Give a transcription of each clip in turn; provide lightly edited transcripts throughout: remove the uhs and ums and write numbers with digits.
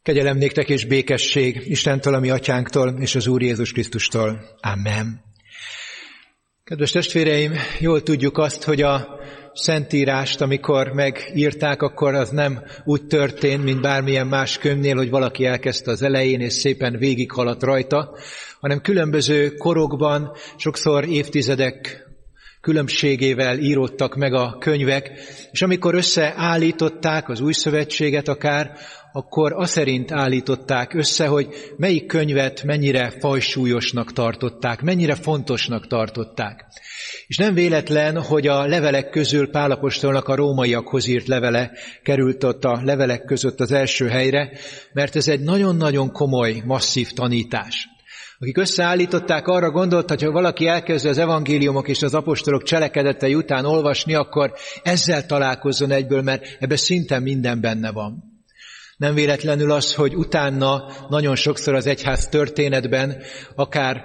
Kegyelem néktek és békesség Istentől, a mi atyánktól és az Úr Jézus Krisztustól. Amen. Kedves testvéreim, jól tudjuk azt, hogy a Szentírást, amikor megírták, akkor az nem úgy történt, mint bármilyen más könyvnél, hogy valaki elkezdte az elején és szépen végighaladt rajta, hanem különböző korokban, sokszor évtizedek különbségével íródtak meg a könyvek, és amikor összeállították az Új Szövetséget akár, akkor aszerint állították össze, hogy melyik könyvet mennyire fajsúlyosnak tartották, mennyire fontosnak tartották. És nem véletlen, hogy a levelek közül Pál apostolnak a rómaiakhoz írt levele került ott a levelek között az első helyre, mert ez egy nagyon-nagyon komoly, masszív tanítás. Akik összeállították, arra gondoltak, hogy ha valaki elkezdi az evangéliumok és az apostolok cselekedetei után olvasni, akkor ezzel találkozzon egyből, mert ebben szinte minden benne van. Nem véletlenül az, hogy utána nagyon sokszor az egyház történetben, akár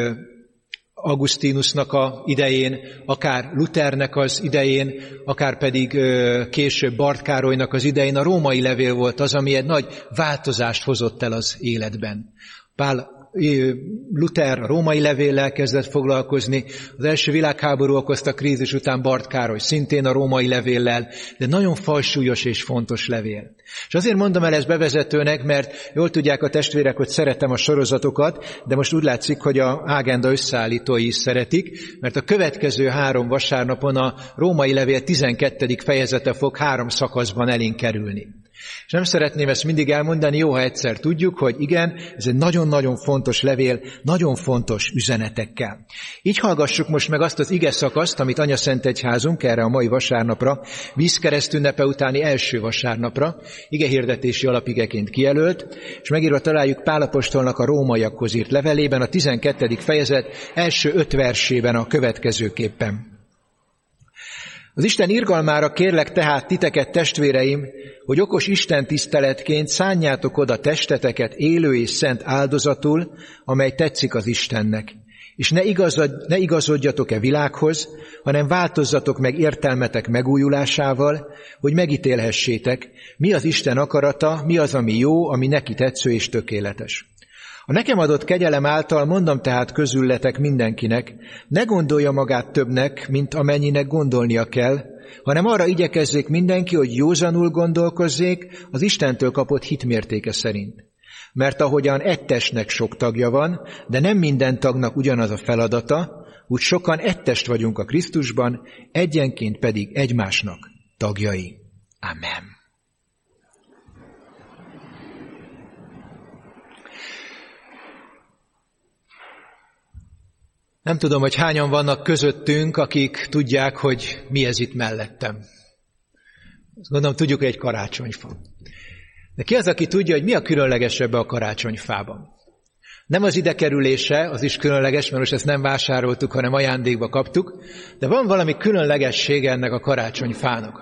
Augustinusnak a idején, akár Luthernek az idején, akár pedig később Barth Károlynak az idején a római levél volt az, ami egy nagy változást hozott el az életben. Luther a római levéllel kezdett foglalkozni, az első világháború okozta krízis után Barth Károly szintén a római levéllel, de nagyon fajsúlyos és fontos levél. És azért mondom el ezt bevezetőnek, mert jól tudják a testvérek, hogy szeretem a sorozatokat, de most úgy látszik, hogy a ágenda összeállítói is szeretik, mert a következő 3 vasárnapon a római levél 12. fejezete fog 3 szakaszban elénk kerülni. És nem szeretném ezt mindig elmondani, jó, ha egyszer tudjuk, hogy igen, ez egy nagyon-nagyon fontos levél, nagyon fontos üzenetekkel. Így hallgassuk most meg azt az ige szakaszt, amit Anyaszentegyházunk erre a mai vasárnapra, vízkeresztünnepe utáni első vasárnapra, igehirdetési alapigeként kijelölt, és megírva találjuk Pál apostolnak a rómaiakhoz írt levelében, a 12. fejezet első 5 versében a következőképpen. Az Isten irgalmára kérlek tehát titeket, testvéreim, hogy okos Isten tiszteletként szánjátok oda testeteket élő és szent áldozatul, amely tetszik az Istennek. És ne igazodjatok-e világhoz, hanem változzatok meg értelmetek megújulásával, hogy megítélhessétek, mi az Isten akarata, mi az, ami jó, ami neki tetsző és tökéletes. A nekem adott kegyelem által mondom tehát közülletek mindenkinek, ne gondolja magát többnek, mint amennyinek gondolnia kell, hanem arra igyekezzék mindenki, hogy józanul gondolkozzék az Istentől kapott hitmértéke szerint. Mert ahogyan egy testnek sok tagja van, de nem minden tagnak ugyanaz a feladata, úgy sokan egy test vagyunk a Krisztusban, egyenként pedig egymásnak tagjai. Amen. Nem tudom, hogy hányan vannak közöttünk, akik tudják, hogy mi ez itt mellettem. Azt gondolom, tudjuk, hogy egy karácsonyfa. De ki az, aki tudja, hogy mi a különlegesebb a karácsonyfában? Nem az ide kerülése, az is különleges, mert most ezt nem vásároltuk, hanem ajándékba kaptuk, de van valami különlegessége ennek a karácsonyfának.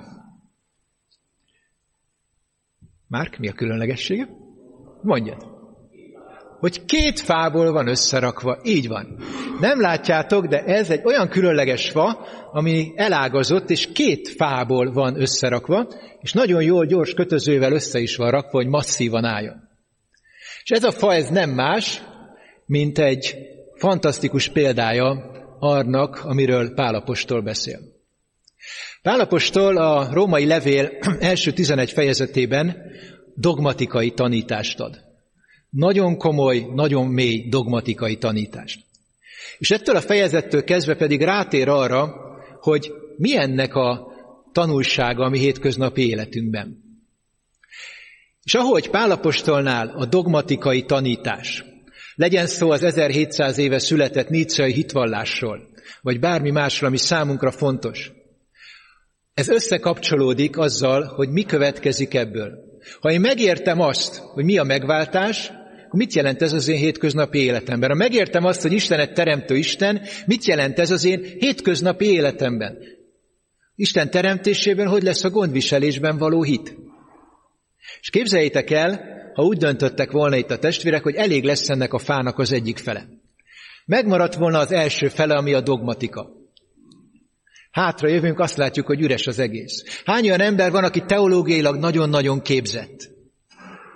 Márk, mi a különlegessége? Mondjad. Hogy 2 fából van összerakva. Így van. Nem látjátok, de ez egy olyan különleges fa, ami elágazott, és 2 fából van összerakva, és nagyon jól gyors kötözővel össze is van rakva, hogy masszívan álljon. És ez a fa, ez nem más, mint egy fantasztikus példája annak, amiről Pál apostol beszél. Pál apostol a római levél első 11 fejezetében dogmatikai tanítást ad. Nagyon komoly, nagyon mély dogmatikai tanítást. És ettől a fejezettől kezdve pedig rátér arra, hogy mi ennek a tanulsága a mi hétköznapi életünkben. És ahogy Pál apostolnál a dogmatikai tanítás, legyen szó az 1700 éve született níceai hitvallásról, vagy bármi másról, ami számunkra fontos, ez összekapcsolódik azzal, hogy mi következik ebből. Ha én megértem azt, hogy mi a megváltás, akkor mit jelent ez az én hétköznapi életemben? Ha megértem azt, hogy Isten egy teremtő Isten, mit jelent ez az én hétköznapi életemben? Isten teremtésében hogy lesz a gondviselésben való hit? És képzeljétek el, ha úgy döntöttek volna itt a testvérek, hogy elég lesz ennek a fának az egyik fele. Megmaradt volna az első fele, ami a dogmatika. Hátra jövünk, azt látjuk, hogy üres az egész. Hány olyan ember van, aki teológiailag nagyon-nagyon képzett?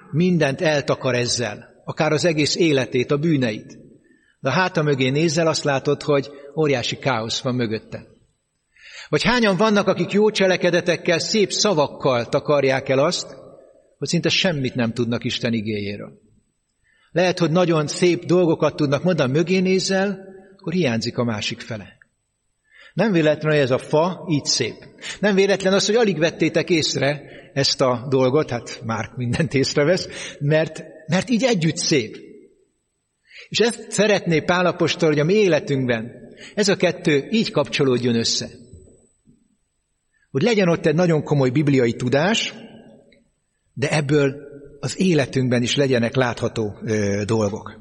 mindent eltakar ezzel, akár az egész életét, a bűneit. De a háta mögé nézzel, azt látod, hogy óriási káosz van mögötte. Vagy hányan vannak, akik jó cselekedetekkel, szép szavakkal takarják el azt, hogy szinte semmit nem tudnak Isten igéjéről. Lehet, hogy nagyon szép dolgokat tudnak mondani, mögé nézzel, akkor hiányzik a másik fele. Nem véletlen, hogy ez a fa így szép. Nem véletlen az, hogy alig vettétek észre ezt a dolgot, hát már mindent észrevesz, mert így együtt szép. És ezt szeretné Pál apostol, hogy a mi életünkben ez a kettő így kapcsolódjon össze. Hogy legyen ott egy nagyon komoly bibliai tudás, de ebből az életünkben is legyenek látható dolgok.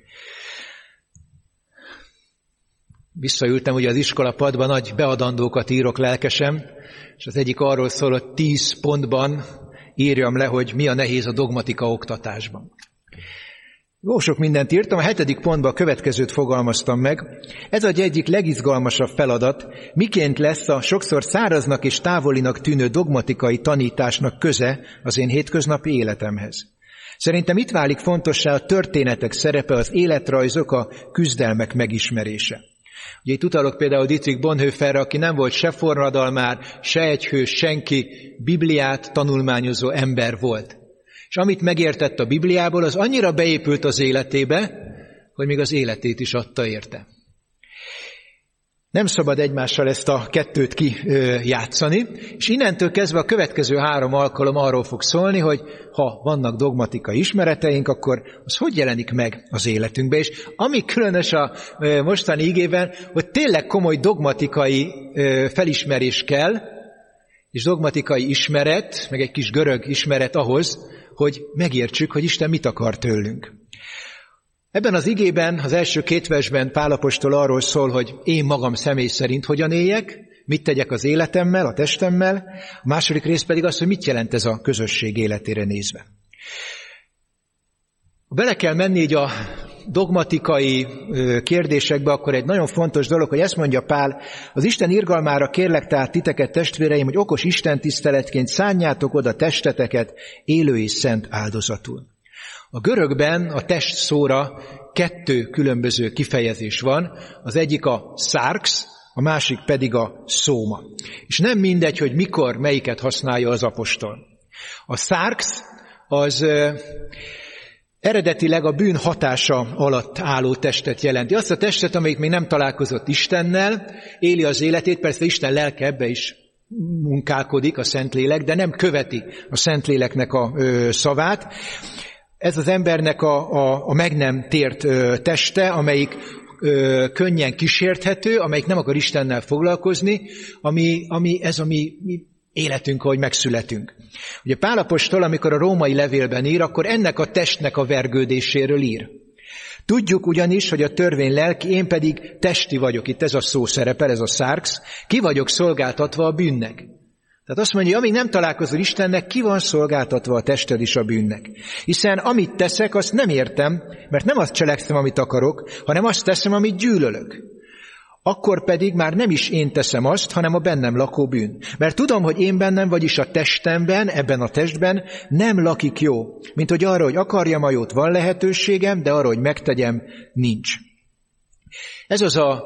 Visszaültem ugye az iskolapadban, nagy beadandókat írok lelkesen, és az egyik arról szól, hogy 10 pontban írjam le, hogy mi a nehéz a dogmatika oktatásban. Jó sok mindent írtam, a 7. pontban a következőt fogalmaztam meg. Ez egy egyik legizgalmasabb feladat, miként lesz a sokszor száraznak és távolinak tűnő dogmatikai tanításnak köze az én hétköznapi életemhez. Szerintem itt válik fontossá a történetek szerepe, az életrajzok, a küzdelmek megismerése. Ugye itt utalok például Dietrich Bonhoefferre, aki nem volt se forradalmár, se egyhős, senki, Bibliát tanulmányozó ember volt. És amit megértett a Bibliából, az annyira beépült az életébe, hogy még az életét is adta érte. Nem szabad egymással ezt a kettőt kijátszani, és innentől kezdve a következő 3 alkalom arról fog szólni, hogy ha vannak dogmatikai ismereteink, akkor az hogy jelenik meg az életünkbe. És ami különös a mostani igében, hogy tényleg komoly dogmatikai felismerés kell, és dogmatikai ismeret, meg egy kis görög ismeret ahhoz, hogy megértsük, hogy Isten mit akar tőlünk. Ebben az igében, az első 2 versben Pál apostol arról szól, hogy én magam személy szerint hogyan éljek, mit tegyek az életemmel, a testemmel, a második rész pedig az, hogy mit jelent ez a közösség életére nézve. Ha bele kell menni így a dogmatikai kérdésekbe, akkor egy nagyon fontos dolog, hogy ezt mondja Pál, az Isten irgalmára kérlek tehát titeket, testvéreim, hogy okos istentiszteletként szánjátok oda testeteket élő és szent áldozatul. A görögben a test szóra 2 különböző kifejezés van, az egyik a sarx, a másik pedig a szóma. És nem mindegy, hogy mikor, melyiket használja az apostol. A sarx az eredetileg a bűn hatása alatt álló testet jelenti. Azt a testet, amelyik még nem találkozott Istennel, éli az életét, persze Isten lelke ebbe is munkálkodik, a Szentlélek, de nem követi a Szentléleknek a szavát. Ez az embernek a meg nem tért teste, amelyik könnyen kísérthető, amelyik nem akar Istennel foglalkozni, ami életünk, ahogy megszületünk. Ugye Pál apostol, amikor a római levélben ír, akkor ennek a testnek a vergődéséről ír. Tudjuk ugyanis, hogy a törvény lelki, én pedig testi vagyok, itt ez a szó szerepel, ez a sarx, ki vagyok szolgáltatva a bűnnek. Tehát azt mondja, amíg nem találkozol Istennek, ki van szolgáltatva a tested is a bűnnek. Hiszen amit teszek, azt nem értem, mert nem azt cselekszem, amit akarok, hanem azt teszem, amit gyűlölök. Akkor pedig már nem is én teszem azt, hanem a bennem lakó bűn. Mert tudom, hogy én bennem, vagyis a testemben, ebben a testben nem lakik jó. Mint hogy arra, hogy akarjam a jót, van lehetőségem, de arra, hogy megtegyem, nincs. Ez az a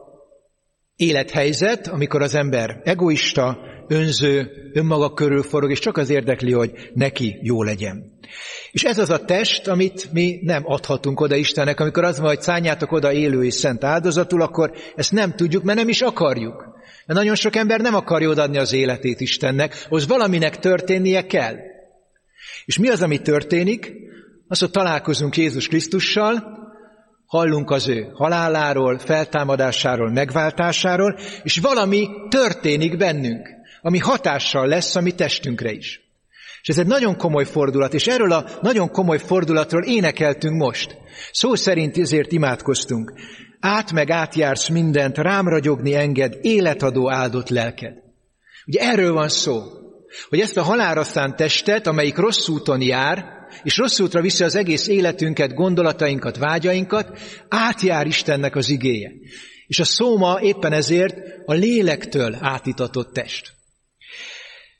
élethelyzet, amikor az ember egoista, önző, önmaga körül forog, és csak az érdekli, hogy neki jó legyen. És ez az a test, amit mi nem adhatunk oda Istennek. Amikor az van, hogy szánjátok oda élő és szent áldozatul, akkor ezt nem tudjuk, mert nem is akarjuk. Mert nagyon sok ember nem akarja odaadni az életét Istennek, ahhoz valaminek történnie kell. És mi az, ami történik? Az, hogy találkozunk Jézus Krisztussal, hallunk az ő haláláról, feltámadásáról, megváltásáról, és valami történik bennünk, ami hatással lesz a mi testünkre is. És ez egy nagyon komoly fordulat, és erről a nagyon komoly fordulatról énekeltünk most. Szó szerint ezért imádkoztunk. Át meg átjársz mindent, rám ragyogni enged, életadó áldott lelked. Ugye erről van szó, hogy ezt a halálra szánt testet, amelyik rossz úton jár, és rossz útra viszi az egész életünket, gondolatainkat, vágyainkat, átjár Istennek az igéje. És a szóma éppen ezért a lélektől átitatott test.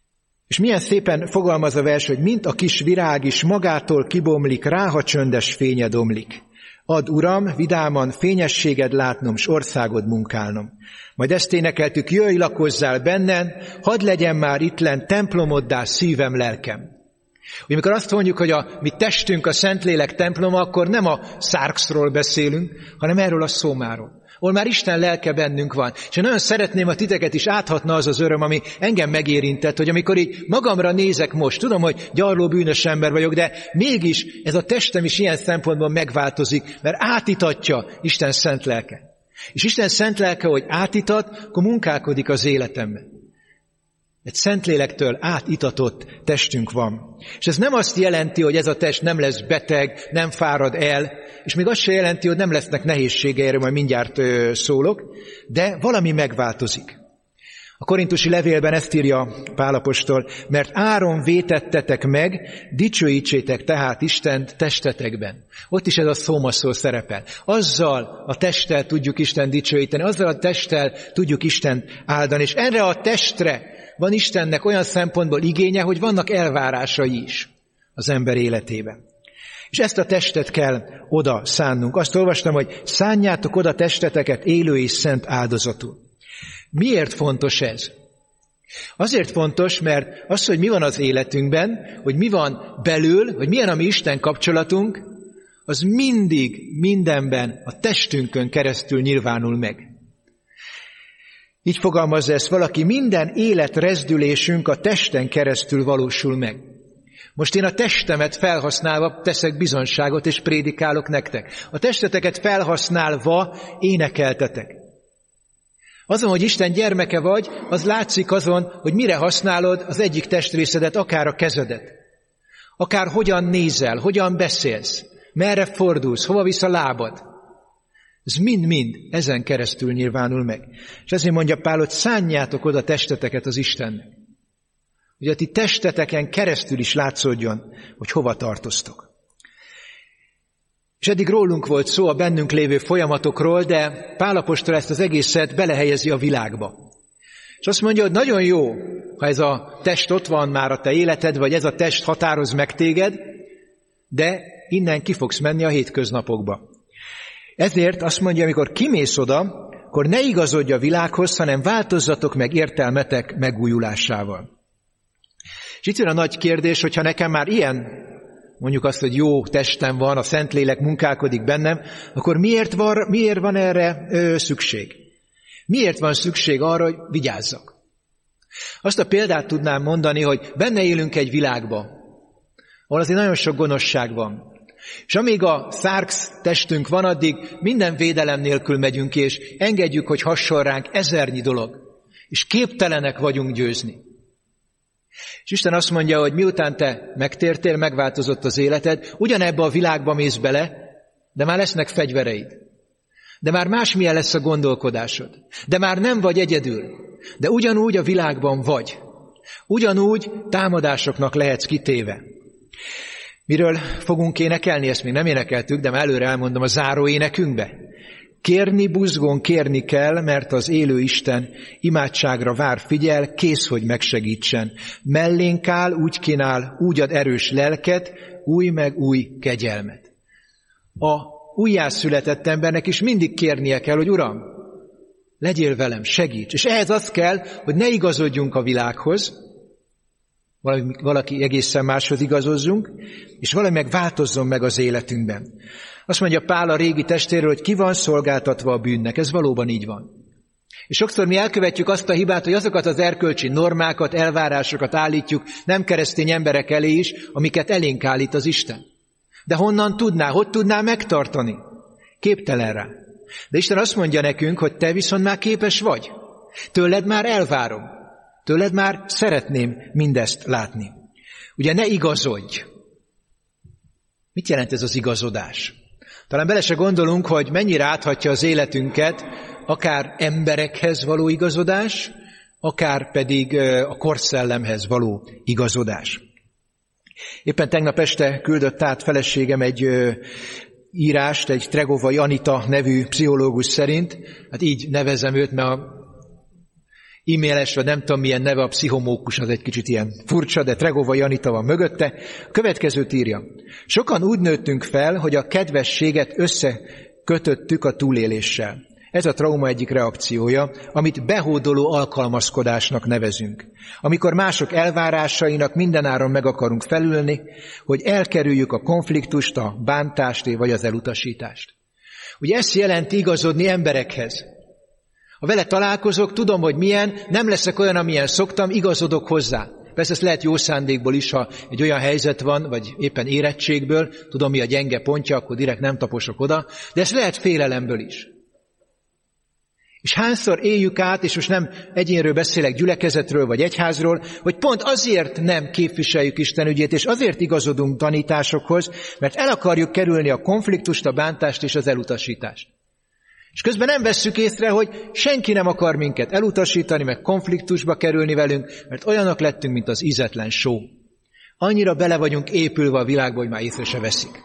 És milyen szépen fogalmaz a vers, hogy mint a kis virág is magától kibomlik, rá, ha csöndes fényed omlik. Add, Uram, vidáman fényességed látnom, s országod munkálnom. Majd ezt énekeltük, jöjj, lakozzál bennem, hadd legyen már ittlen templomoddá szívem, lelkem. Hogy amikor azt mondjuk, hogy a mi testünk a Szentlélek temploma, akkor nem a szárkszról beszélünk, hanem erről a szómáról, ahol már Isten lelke bennünk van. És én nagyon szeretném, ha titeket is áthatna az az öröm, ami engem megérintett, hogy amikor így magamra nézek most, tudom, hogy gyarló bűnös ember vagyok, de mégis ez a testem is ilyen szempontból megváltozik, mert átítatja Isten szent lelke. És Isten szent lelke, hogy átítat, akkor munkálkodik az életemben. Egy Szentlélektől átitatott testünk van. És ez nem azt jelenti, hogy ez a test nem lesz beteg, nem fárad el, és még azt se jelenti, hogy nem lesznek nehézségei, erről majd mindjárt szólok, de valami megváltozik. A korintusi levélben ezt írja Pál apostol, mert áron vétettetek meg, dicsőítsétek tehát Istent testetekben. Ott is ez a szómaszó szerepel. Azzal a testtel tudjuk Isten dicsőíteni, azzal a testtel tudjuk Isten áldani, és erre a testre van Istennek olyan szempontból igénye, hogy vannak elvárásai is az ember életében. És ezt a testet kell oda szánnunk. Azt olvastam, hogy szánjátok oda testeteket élő és szent áldozatul. Miért fontos ez? Azért fontos, mert az, hogy mi van az életünkben, hogy mi van belül, hogy milyen a mi Isten kapcsolatunk, az mindig, mindenben a testünkön keresztül nyilvánul meg. Így fogalmazza ezt valaki, minden életrezdülésünk a testen keresztül valósul meg. Most én a testemet felhasználva teszek bizonyságot, és prédikálok nektek. A testeteket felhasználva énekeltetek. Azon, hogy Isten gyermeke vagy, az látszik azon, hogy mire használod az egyik testrészedet, akár a kezedet. Akár hogyan nézel, hogyan beszélsz, merre fordulsz, hova visz a lábad. Ez mind-mind ezen keresztül nyilvánul meg. És ezért mondja Pál, hogy szánjátok oda testeteket az Istennek. Hogy a ti testeteken keresztül is látszódjon, hogy hova tartoztok. És eddig rólunk volt szó, a bennünk lévő folyamatokról, de Pál apostol ezt az egészet belehelyezi a világba. És azt mondja, hogy nagyon jó, ha ez a test ott van már a te életed, vagy ez a test határoz meg téged, de innen ki fogsz menni a hétköznapokba. Ezért azt mondja, amikor kimész oda, akkor ne igazodj a világhoz, hanem változzatok meg értelmetek megújulásával. És itt jön a nagy kérdés, hogyha nekem már ilyen, mondjuk azt, hogy jó testem van, a Szentlélek munkálkodik bennem, akkor miért van erre szükség? Miért van szükség arra, hogy vigyázzak? Azt a példát tudnám mondani, hogy benne élünk egy világba, ahol azért nagyon sok gonoszság van. És amíg a szárksz testünk van, addig minden védelem nélkül megyünk, és engedjük, hogy hasson ránk ezernyi dolog. És képtelenek vagyunk győzni. És Isten azt mondja, hogy miután te megtértél, megváltozott az életed, ugyanebbe a világba mész bele, de már lesznek fegyvereid. De már másmilyen lesz a gondolkodásod. De már nem vagy egyedül. De ugyanúgy a világban vagy. Ugyanúgy támadásoknak lehetsz kitéve. Miről fogunk énekelni? Ezt még nem énekeltük, de már előre elmondom a záró énekünkbe. Kérni, buzgón kérni kell, mert az élő Isten imádságra vár, figyel, kész, hogy megsegítsen. Mellénk áll, úgy kínál, úgy ad erős lelket, új meg új kegyelmet. A újjászületett embernek is mindig kérnie kell, hogy Uram, legyél velem, segíts. És ehhez az kell, hogy ne igazodjunk a világhoz, valaki egészen máshoz igazozzunk, és valami meg változzon meg az életünkben. Azt mondja Pál a régi testéről, hogy ki van szolgáltatva a bűnnek. Ez valóban így van. És sokszor mi elkövetjük azt a hibát, hogy azokat az erkölcsi normákat, elvárásokat állítjuk nem keresztény emberek elé is, amiket elénk állít az Isten. De honnan tudná, hogy tudná megtartani? Képtelen rá. De Isten azt mondja nekünk, hogy te viszont már képes vagy. Tőled már elvárom. Tőled már szeretném mindezt látni. Ugye ne igazodj. Mit jelent ez az igazodás? Talán bele se gondolunk, hogy mennyire áthatja az életünket, akár emberekhez való igazodás, akár pedig a korszellemhez való igazodás. Éppen tegnap este küldött át feleségem egy írást, egy Tregovai Anita nevű pszichológus szerint, hát így nevezem őt, mert e-mailes, vagy nem tudom milyen neve, a pszichomókus, az egy kicsit ilyen furcsa, de Tregova Janita van mögötte. A következőt írja. Sokan úgy nőttünk fel, hogy a kedvességet összekötöttük a túléléssel. Ez a trauma egyik reakciója, amit behódoló alkalmazkodásnak nevezünk. Amikor mások elvárásainak mindenáron meg akarunk felülni, hogy elkerüljük a konfliktust, a bántást vagy az elutasítást. Ugye ezt jelenti igazodni emberekhez. Ha vele találkozok, tudom, hogy milyen, nem leszek olyan, amilyen szoktam, igazodok hozzá. Persze ez lehet jó szándékból is, ha egy olyan helyzet van, vagy éppen érettségből, tudom, mi a gyenge pontja, akkor direkt nem taposok oda, de ez lehet félelemből is. És hányszor éljük át, és most nem egyénről beszélek, gyülekezetről vagy egyházról, hogy pont azért nem képviseljük Isten ügyét, és azért igazodunk tanításokhoz, mert el akarjuk kerülni a konfliktust, a bántást és az elutasítást. És közben nem vesszük észre, hogy senki nem akar minket elutasítani, meg konfliktusba kerülni velünk, mert olyanok lettünk, mint az ízetlen só. Annyira bele vagyunk épülve a világba, hogy már észre se veszik.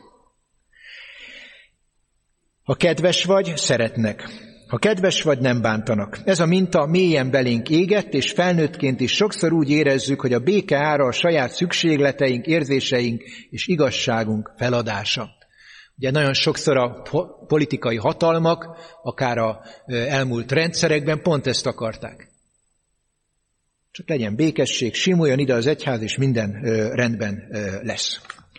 Ha kedves vagy, szeretnek. Ha kedves vagy, nem bántanak. Ez a minta mélyen belénk égett, és felnőttként is sokszor úgy érezzük, hogy a béke ára a saját szükségleteink, érzéseink és igazságunk feladása. Ugye nagyon sokszor a politikai hatalmak, akár az elmúlt rendszerekben pont ezt akarták. Csak legyen békesség, simuljon ide az egyház, és minden rendben lesz.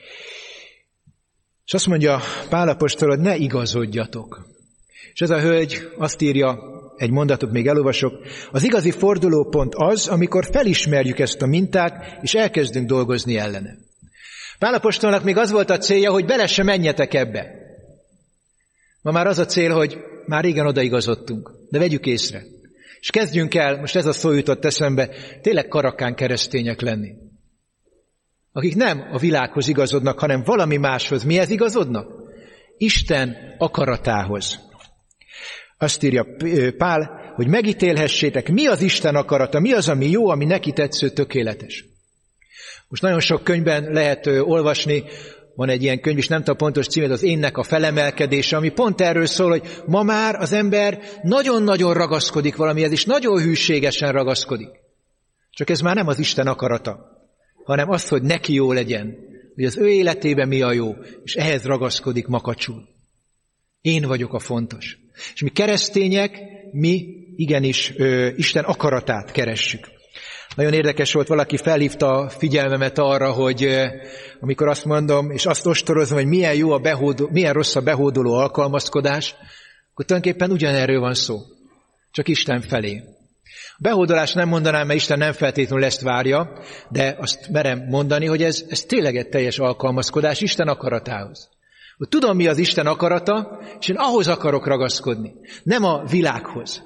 És azt mondja Pál apostol, hogy ne igazodjatok. És ez a hölgy azt írja, egy mondatot még elolvasok, az igazi fordulópont az, amikor felismerjük ezt a mintát, és elkezdünk dolgozni ellene. Pál apostolnak még az volt a célja, hogy bele se menjetek ebbe. Ma már az a cél, hogy már régen odaigazodtunk, de vegyük észre. És kezdjünk el, most ez a szó jutott eszembe, tényleg karakán keresztények lenni. Akik nem a világhoz igazodnak, hanem valami máshoz. Mihez igazodnak? Isten akaratához. Azt írja Pál, hogy megítélhessétek, mi az Isten akarata, mi az, ami jó, ami neki tetsző, tökéletes. Most nagyon sok könyvben lehet olvasni, van egy ilyen könyv is, nem tudom pontos címet, az Énnek a felemelkedése, ami pont erről szól, hogy ma már az ember nagyon-nagyon ragaszkodik valamihez, és nagyon hűségesen ragaszkodik. Csak ez már nem az Isten akarata, hanem az, hogy neki jó legyen, hogy az ő életében mi a jó, és ehhez ragaszkodik makacsul. Én vagyok a fontos. És mi keresztények, mi igenis Isten akaratát keressük. Nagyon érdekes volt, valaki felhívta a figyelmemet arra, hogy amikor azt mondom, és azt ostorozom, hogy milyen rossz a behódoló alkalmazkodás, akkor tulajdonképpen ugyanerről van szó, csak Isten felé. A behódolás nem mondanám, mert Isten nem feltétlenül ezt várja, de azt merem mondani, hogy ez tényleg egy teljes alkalmazkodás Isten akaratához. Hogy tudom, mi az Isten akarata, és én ahhoz akarok ragaszkodni, nem a világhoz.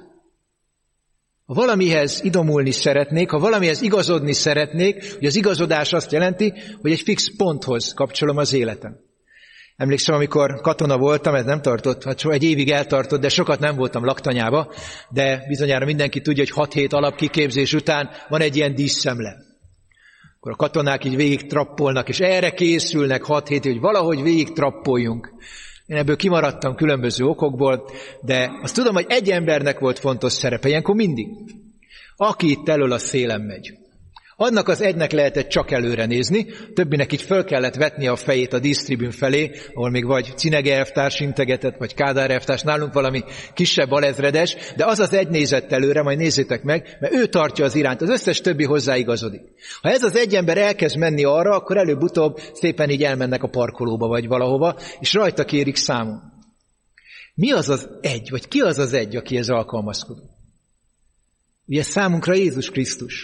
Ha valamihez idomulni szeretnék, ha valamihez igazodni szeretnék, hogy az igazodás azt jelenti, hogy egy fix ponthoz kapcsolom az életem. Emlékszem, amikor katona voltam, ez nem tartott, hát egy évig eltartott, de sokat nem voltam laktanyába, de bizonyára mindenki tudja, hogy 6 hét alapkiképzés után van egy ilyen díszszemle. Akkor a katonák így végig trappolnak, és erre készülnek 6 hétig, hogy valahogy végig trappoljunk. Én ebből kimaradtam különböző okokból, de azt tudom, hogy egy embernek volt fontos szerepe, ilyenkor mindig. Aki itt elől, a szélen megy. Annak az egynek lehetett csak előre nézni, többinek így föl kellett vetni a fejét a dísztribün felé, ahol még vagy Cinege elvtárs integetett, vagy Kádár elvtárs, nálunk valami kisebb alezredes, de az az egy nézett előre, majd nézzétek meg, mert ő tartja az irányt, az összes többi hozzáigazodik. Ha ez az egy ember elkezd menni arra, akkor előbb-utóbb szépen így elmennek a parkolóba, vagy valahova, és rajta kérik számon. Mi az az egy, vagy ki az az egy, akihez alkalmazkodunk? Ugye számunkra Jézus Krisztus.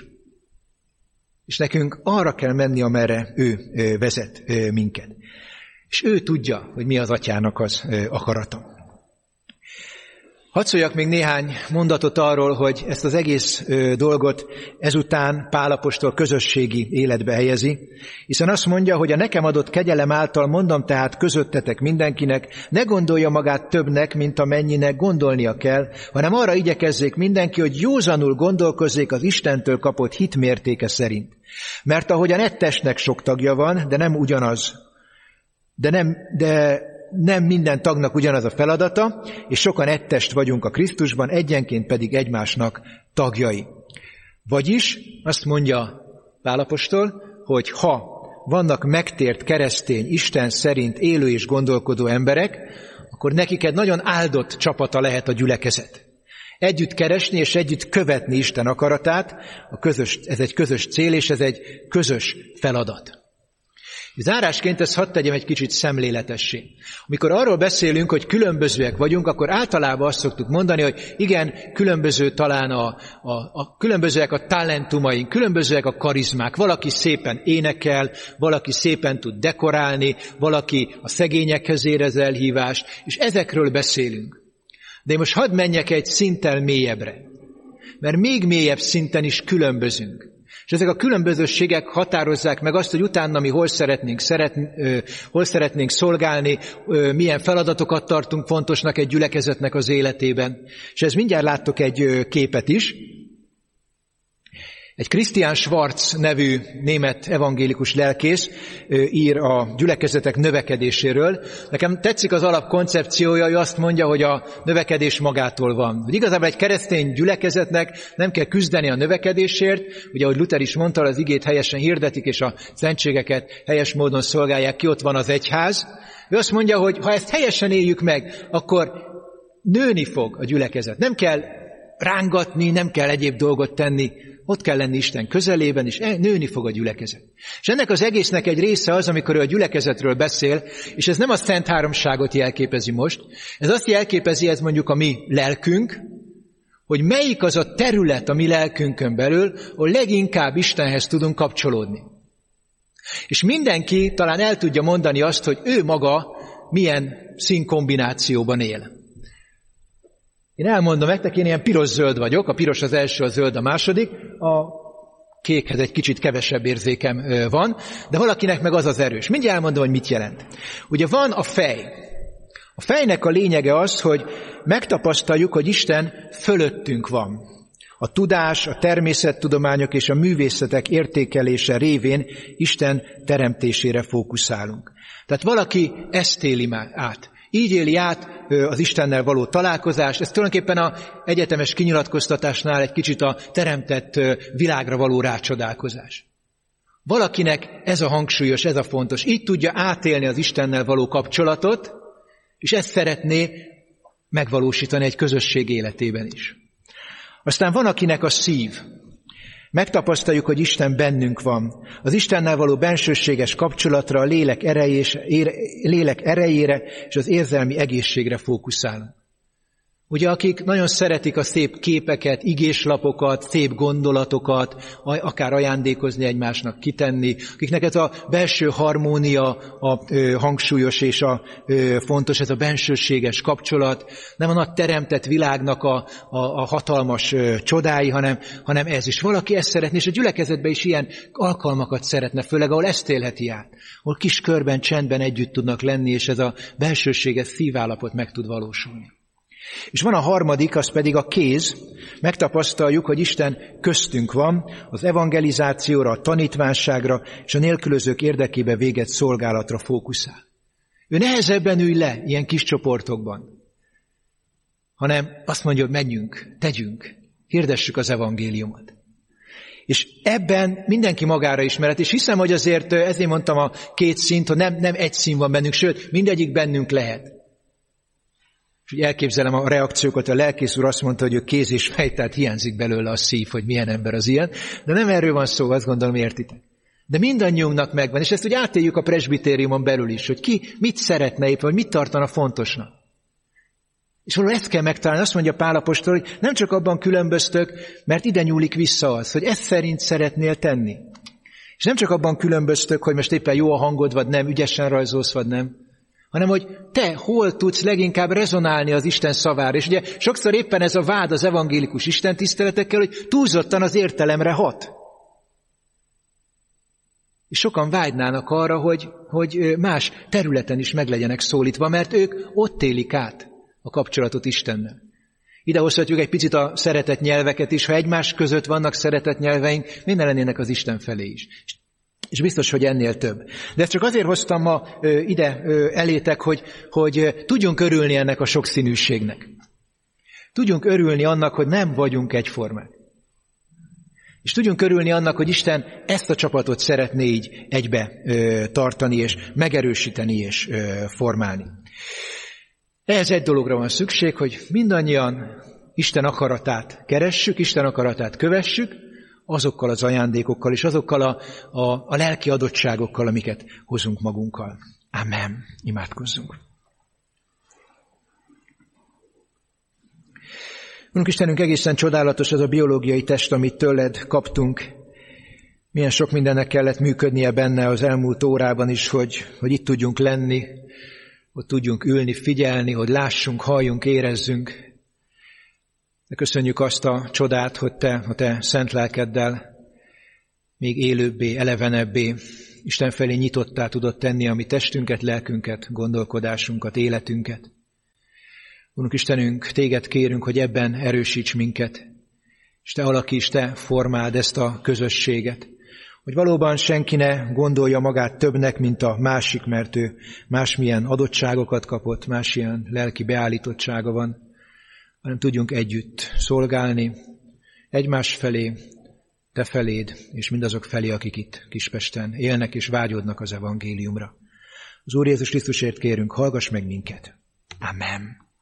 És nekünk arra kell menni, amerre ő vezet minket. És ő tudja, hogy mi az Atyának az akarata. Hadd szóljak még néhány mondatot arról, hogy ezt az egész dolgot ezután Pál apostol közösségi életbe helyezi, hiszen azt mondja, hogy a nekem adott kegyelem által mondom tehát közöttetek mindenkinek, ne gondolja magát többnek, mint amennyinek gondolnia kell, hanem arra igyekezzék mindenki, hogy józanul gondolkozzék az Istentől kapott hit mértéke szerint. Mert ahogyan egy testnek sok tagja van, de nem ugyanaz, de nem minden tagnak ugyanaz a feladata, és sokan egy test vagyunk a Krisztusban, egyenként pedig egymásnak tagjai. Vagyis azt mondja Pál apostol, hogy ha vannak megtért keresztény, Isten szerint élő és gondolkodó emberek, akkor nekik egy nagyon áldott csapata lehet a gyülekezet. Együtt keresni és együtt követni Isten akaratát, ez egy közös cél, és ez egy közös feladat. Zárásként ezt hadd tegyem egy kicsit szemléletessé. Amikor arról beszélünk, hogy különbözőek vagyunk, akkor általában azt szoktuk mondani, hogy igen, különböző talán különbözőek a talentumaink, különbözőek a karizmák. Valaki szépen énekel, valaki szépen tud dekorálni, valaki a szegényekhez érez elhívást, és ezekről beszélünk. De én most hadd menjek egy szinttel mélyebbre, mert még mélyebb szinten is különbözünk. És ezek a különbözőségek határozzák meg azt, hogy utána mi hol szeretnénk szolgálni, milyen feladatokat tartunk fontosnak egy gyülekezetnek az életében. És ez mindjárt láttok egy képet is. Egy Christian Schwarz nevű német evangélikus lelkész ír a gyülekezetek növekedéséről. Nekem tetszik az alapkoncepciója, ő azt mondja, hogy a növekedés magától van. Hogy igazából egy keresztény gyülekezetnek nem kell küzdeni a növekedésért, ugye ahogy Luther is mondta, az igét helyesen hirdetik, és a szentségeket helyes módon szolgálják ki, ott van az egyház. Ő azt mondja, hogy ha ezt helyesen éljük meg, akkor nőni fog a gyülekezet. Nem kell rángatni, nem kell egyéb dolgot tenni, ott kell lenni Isten közelében, és nőni fog a gyülekezet. És ennek az egésznek egy része az, amikor ő a gyülekezetről beszél, és ez nem a Szent Háromságot jelképezi most, ez azt jelképezi, ez mondjuk a mi lelkünk, hogy melyik az a terület a mi lelkünkön belül, ahol leginkább Istenhez tudunk kapcsolódni. És mindenki talán el tudja mondani azt, hogy ő maga milyen színkombinációban él. Én elmondom nektek, én ilyen piros-zöld vagyok, a piros az első, a zöld a második, a kékhez egy kicsit kevesebb érzékem van, de valakinek meg az az erős. Mindjárt elmondom, hogy mit jelent. Ugye van a fej. A fejnek a lényege az, hogy megtapasztaljuk, hogy Isten fölöttünk van. A tudás, a természettudományok és a művészetek értékelése révén Isten teremtésére fókuszálunk. Tehát valaki ezt éli át. Így éli át az Istennel való találkozást, ez tulajdonképpen az egyetemes kinyilatkoztatásnál egy kicsit a teremtett világra való rácsodálkozás. Valakinek ez a hangsúlyos, ez a fontos. Így tudja átélni az Istennel való kapcsolatot, és ezt szeretné megvalósítani egy közösség életében is. Aztán van, akinek a szív. Megtapasztaljuk, hogy Isten bennünk van. Az Istennel való bensőséges kapcsolatra, a lélek erejére és az érzelmi egészségre fókuszálunk. Ugye, akik nagyon szeretik a szép képeket, igéslapokat, szép gondolatokat, akár ajándékozni egymásnak, kitenni, akiknek ez a belső harmónia a hangsúlyos és a fontos, ez a bensőséges kapcsolat, nem a nagy teremtett világnak a hatalmas csodái, hanem ez is. Valaki ezt szeretné, és a gyülekezetben is ilyen alkalmakat szeretne, főleg ahol ezt élheti át, ahol kis körben, csendben együtt tudnak lenni, és ez a bensőséges szívállapot meg tud valósulni. És van a harmadik, az pedig a kéz. Megtapasztaljuk, hogy Isten köztünk van, az evangelizációra, a tanítványságra és a nélkülözők érdekébe végett szolgálatra fókuszál. Ő nehezebben ülj le ilyen kis csoportokban, hanem azt mondja, hogy menjünk, tegyünk, hirdessük az evangéliumot. És ebben mindenki magára ismeret, és hiszem, hogy azért ezért mondtam a két szint, hogy nem egy szín van bennünk, sőt, mindegyik bennünk lehet. És úgy elképzelem a reakciókat, a lelkész úr azt mondta, hogy ő kéz és fej, tehát hiányzik belőle a szív, hogy milyen ember az ilyen. De nem erről van szó, azt gondolom, értitek. De mindannyiunknak megvan, és ezt úgy átéljük a presbitériumon belül is, hogy ki mit szeretne éppen, vagy mit tartana fontosnak. És valahol ezt kell megtalálni, azt mondja Pál apostol, hogy nem csak abban különböztök, mert ide nyúlik vissza az, hogy ezt szerint szeretnél tenni. És nem csak abban különböztök, hogy most éppen jó a hangod, vagy nem, ügyesen rajzolsz, vagy nem, hanem hogy te hol tudsz leginkább rezonálni az Isten szavára. És ugye sokszor éppen ez a vád az evangélikus istentiszteletekkel, hogy túlzottan az értelemre hat. És sokan vágynának arra, hogy más területen is meg legyenek szólítva, mert ők ott élik át a kapcsolatot Istennel. Ide hozhatjuk egy picit a szeretett nyelveket is, ha egymás között vannak szeretett nyelveink, minden lennének az Isten felé is. És biztos, hogy ennél több. De ezt csak azért hoztam ma ide elétek, hogy tudjunk örülni ennek a sokszínűségnek. Tudjunk örülni annak, hogy nem vagyunk egyformák. És tudjunk örülni annak, hogy Isten ezt a csapatot szeretné így egybe tartani, és megerősíteni, és formálni. Ehhez egy dologra van szükség, hogy mindannyian Isten akaratát keressük, Isten akaratát kövessük, azokkal az ajándékokkal és azokkal a lelki adottságokkal, amiket hozunk magunkkal. Amen. Imádkozzunk. Úrunk Istenünk, egészen csodálatos az a biológiai test, amit tőled kaptunk. Milyen sok mindennek kellett működnie benne az elmúlt órában is, hogy itt tudjunk lenni, hogy tudjunk ülni, figyelni, hogy lássunk, halljunk, érezzünk. De köszönjük azt a csodát, hogy te szent lelkeddel még élőbbé, elevenebbé, Isten felé nyitottá tudod tenni a mi testünket, lelkünket, gondolkodásunkat, életünket. Úrunk Istenünk, téged kérünk, hogy ebben erősíts minket, és te alakíts, te formáld ezt a közösséget, hogy valóban senki ne gondolja magát többnek, mint a másik, mert ő másmilyen adottságokat kapott, másmilyen lelki beállítottsága van, hanem tudjunk együtt szolgálni egymás felé, te feléd, és mindazok felé, akik itt Kispesten élnek és vágyódnak az evangéliumra. Az Úr Jézus Krisztusért kérünk, hallgass meg minket. Amen.